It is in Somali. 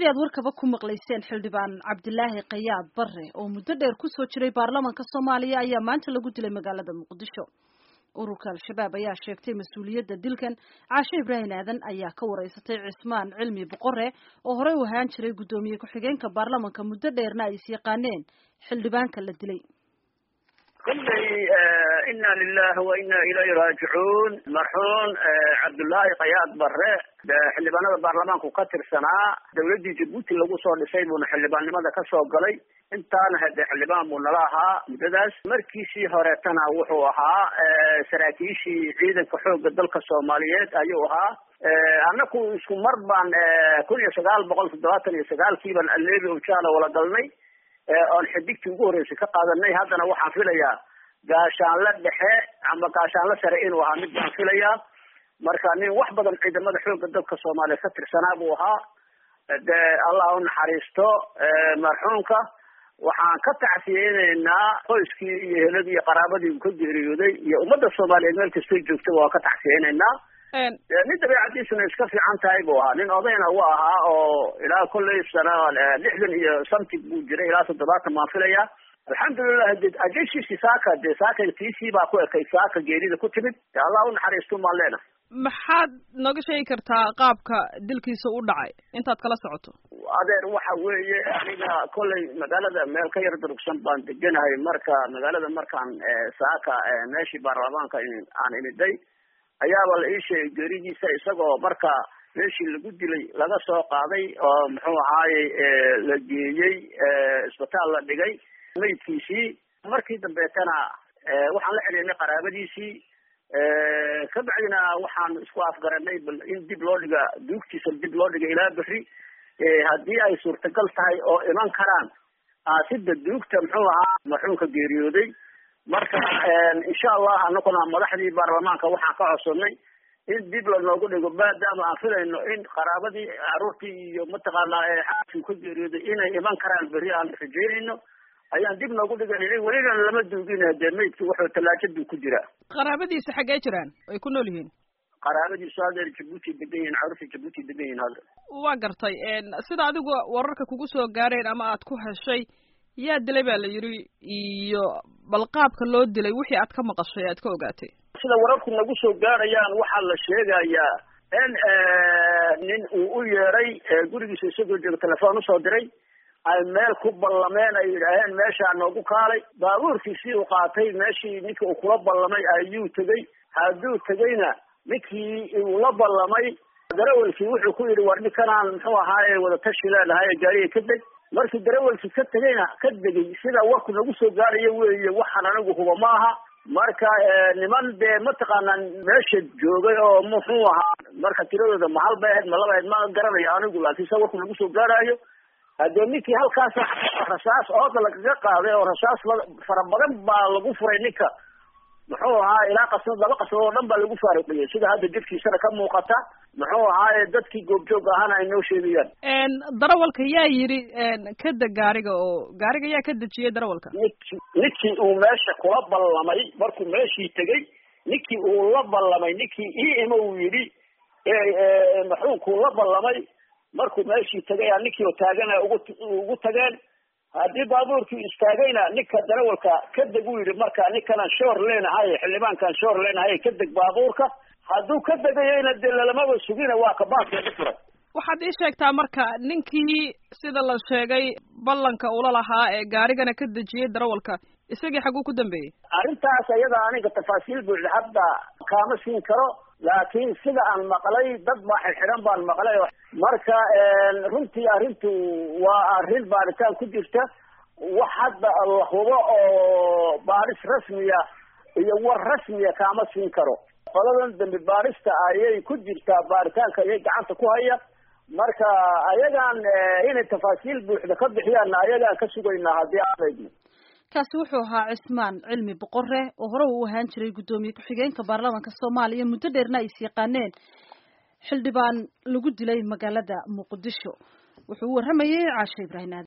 sidii aad warkaba ku maqlayseen xildhibaan Cabdilaahi Qayaad Barre oo muddo dheer ku soo jiray baarlamaanka Soomaaliya ayaa maanta lagu dilay magaalada Muqdisho. ururka al-shabaab ayaa sheegtay mas'uuliyadda dilkan. Caashe Ibrahim Aadan ayaa ka wareysatay Cismaan Cilmi Boqorre oo horey u ahaan jiray gudoomiye ku-xigeenka baarlamaanka muddo dheerna ay yaqaaneen xildhibaanka la dilay. إنا لله وإنا إليه راجعون مرحوم Cabdilaahi Qayaad Barre xildhibaanada baarlamaanku ka tirsanaa dawladii Djibouti lagu soo dhisay buu xildhibaannimada ka soo galay intaana hadda xildhibaan buu nala ahaa muddadaas markiisii horeetana wuxuu ahaa saraakiishii ciidanka xoogga dalka Soomaaliyeed ayuu ahaa anaku isku mar baan 1979 baan Aleebi Ujala wala galnay oon xidigtii ugu horeysay ka qaadanay haddana waxaan filayaa gaashaan la dhexe ama gaashaan la sare inuu ahaa mid baan filayaa marka nin wax badan ciidamada xoogga dalka Soomaaliya ka tirsanaa buu ahaa Allah u naxariisto marxuumka waxaan ka tacsiyeenaynaa qoyskii iyo eheladii iyo qaraabadii ka geeriyooday iyo ummadda Soomaaliyeed meel kasta joogta waa ka tacsiyeenaynaa nin dabeecadiisuna iska fiican tahay buu ahaa nin odayna uu ahaa oo ilaa kulley sana 60 iyo something buu jiray ilaa 70 maan filayaa alxamdulillah ajishiisi saaka tiisii baa ku ekay saaka geerida ku timid Allah u naxariisto maaleena maxaad nooga sheegi kartaa qaabka dilkiisa u dhacay intaad kala socoto adeer waxa weeye aniga kulley magaalada meel ka yar durugsan baan deganahay marka magaalada markaan saaka meeshii baarlamaanka aan imiday ayaaba la ii sheegay geeridiisa isagoo marka meeshii lagu dilay laga soo qaaday oo muxuu ahaayey la geeyey isbitaal la dhigay maydkiisii markii dambeetana waxaan la xiriirnay qaraabadiisii kabacdina waxaan isku afgaranay bal in dib loo dhiga duugtiisa dib loo dhiga ilaa berri haddii ay suurtagal tahay oo iman karaan sida duugta muxuu ahaa marxuumka geeriyooday marka insha Allah anaguna madaxdii baarlamaanka waxaan ka codsanay in dib loogu dhigo maadaama aan filayno in qaraabadii caruurtii iyo mataqaanaa xaafkii ku geeriyooday inay iman karaan berri aan rajeynayno ayaan dib noogu dhiganay weliba lama duugin hadee maydkii wuxuu talaajadu ku jira qaraabadiisa xagee jiraan ay ku nool yihiin qaraabadiisa hadda Djibouti degan yihiin caruurtii Djibouti degan yihiin hadda waa gartay sida adigu wararka kugu soo gaareen ama aad ku heshay yaa dilay baa la yiri iyo bal qaabka loo dilay wixii aad ka maqashay aad ka ogaatay sida wararku nagu soo gaarayaan waxaa la sheegayaa in nin uu u yeeray gurigiisa isagoo jooga telefoon u soo diray ay meel ku ballameen ay yidhaaheen meeshaa noogu kaalay baabuurkiisii uu qaatay meeshii ninkii uu kula ballamay ayuu tegey hadduu tegeyna ninkii uu la ballamay darawalkii wuxuu ku yidhi war ninkanaan muxuu ahaaye wadatashi leenahay gaariga ka deg markii darawalkii ka tegeyna ka degay sida warku nagu soo gaarayo weeye waxaan anigu huba ma aha marka niman dee mataqaanaa meesha joogay oo muxuu ahaa marka tiradooda ma hal bay ahayd ma laba ahayd ma garanayo anigu laakiin sida warku nagu soo gaarayo haddii ninkii halkaas rasaas ooda lagaga qaaday oo rasaas fara badan baa lagu furay ninka muxuu ahaa ilaa qasnad laba qasnad oo dhan baa lagu faaruqiyay sida hadda jidkiisana ka muuqata muxuu ahaa dadkii goobjoog ahaana ay noo sheegayaan darawalka yaa yidhi ka deg gaariga oo gaariga yaa ka dejiyay darawalka ninkii uu meesha kula ballamay markuu meeshii tegey ninkii uu la ballamay ninkii ima uu yidhi maxuunkuu la ballamay markuu meeshii tagay ninkii oo taagana ugu tageen haddii baabuurkii istaagayna ninka darawalka ka deg uu yidhi marka ninkanan shoor leenahay xildhibaankan shoor leenahay ka deg baabuurka hadduu ka degayayna dee lalamaba sugina waa kabaaskeeda furay waxaad ii sheegtaa marka ninkii sida la sheegay ballanka ula lahaa ee gaarigana ka dejiyey darawalka isagii xaguu ku dambeeyey arrintaas ayada aniga tafaasiil buuxda hadda kaama siin karo laakiin sida aan maqlay dad baa xirxiran baan maqlay marka runtii arrintu waa arrin baaritaan ku jirta wax hadda la hubo oo baaris rasmiya iyo war rasmiya kaama siin karo qoladan dambi baarista ayay ku jirtaa baaritaanka ayay gacanta ku haya marka ayagaan inay tafaasiil buuxda ka bixiyaan ayagaan ka sugaynaa haddii aan eegno kaasi wuxuu ahaa Cismaan Cilmi Boqorre oo hore u ahaan jiray gudoomiye ku-xigeenka baarlamaanka Soomaaliya muddo dheerna ay yaqaaneen xildhibaan lagu dilay magaalada Muqdisho wuxuu waramayay Caashe Ibrahim